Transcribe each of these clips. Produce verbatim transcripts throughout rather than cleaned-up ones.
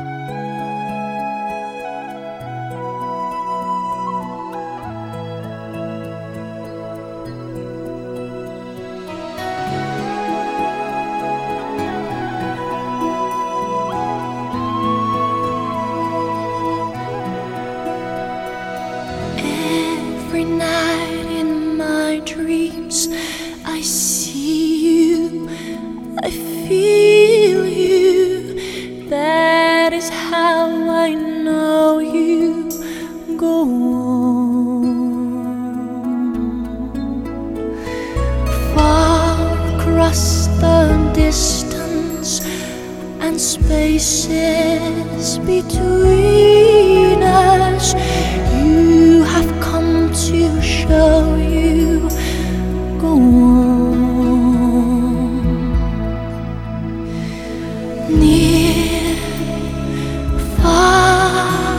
Every night in my dreams I see you, I feel you. That is how I know you. Go on. Far across the distance and spaces between us, you have come to show you. Go on. Near, far,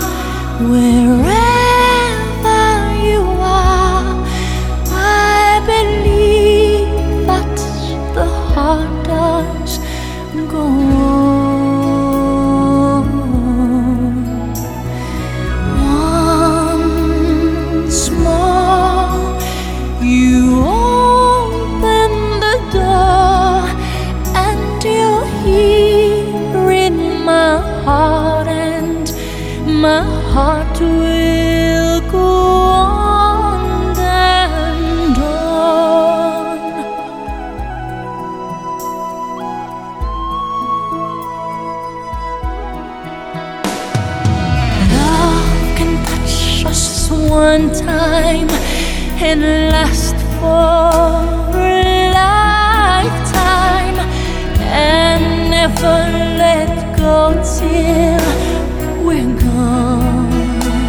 wherever you are, I believe that the heart does. Go on. Once more, you open the door, and you're here in my heart, and my heart will go on and on. Love can touch us one time and last for a lifetime, and never let go till we're gone.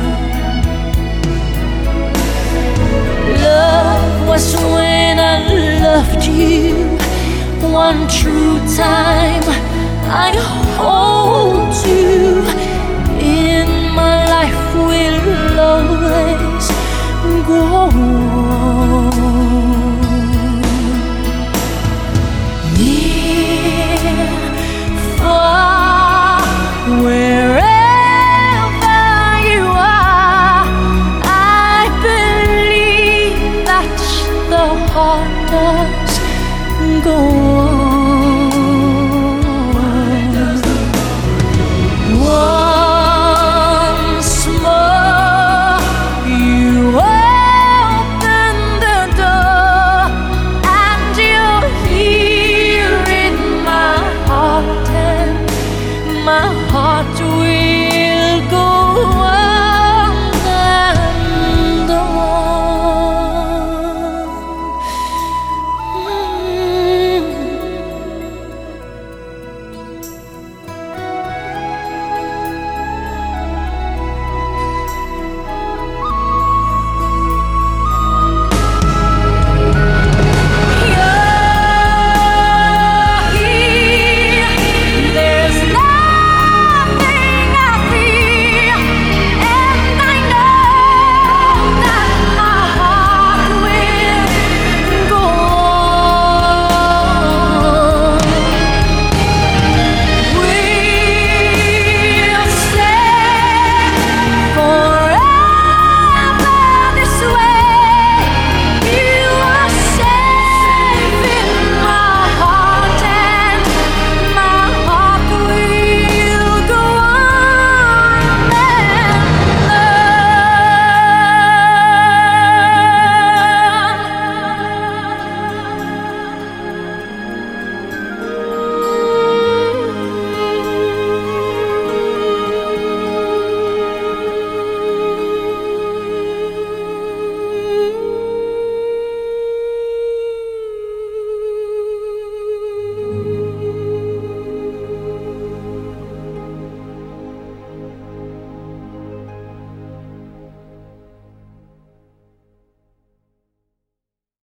Love was when I loved you one true time. I hold you in my life, will always go on. Near, far, wherever you are, I believe that the heart does go on. Once more, you open the door, and you're here in my heart, and my heart will go on.